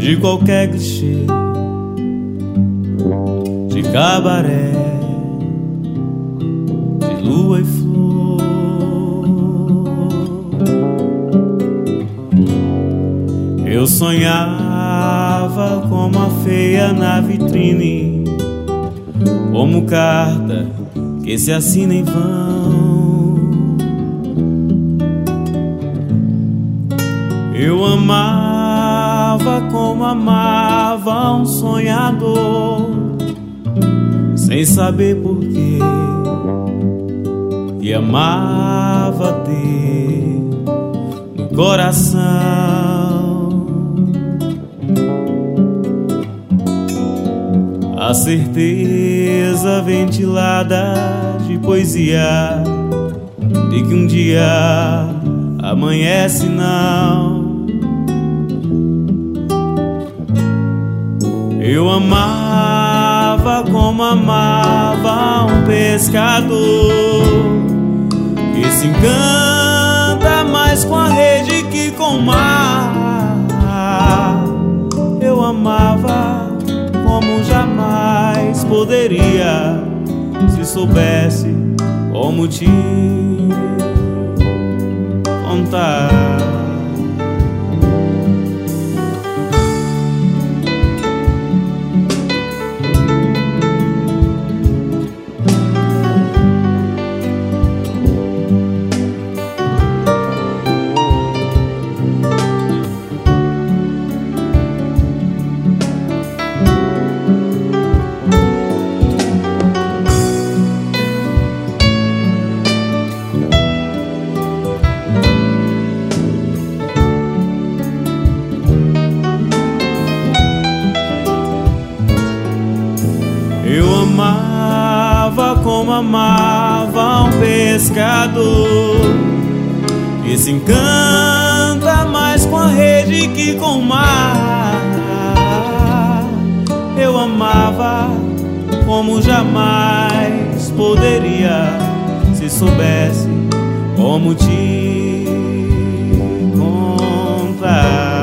de qualquer clichê, de cabaré, de lua e flor. Eu sonhava como a feia na vitrine, como carta que se assina em vão. Eu amava como amava um sonhador, sem saber porquê, e amava ter no coração a certeza ventilada de poesia de que um dia amanhece não. Eu amava como amava um pescador que se encanta mais com a rede que com o mar. Eu amava como jamais poderia, se soubesse como te contar. Eu amava como amava um pescador que se encanta mais com a rede que com o mar. Eu amava como jamais poderia, se soubesse como te contar.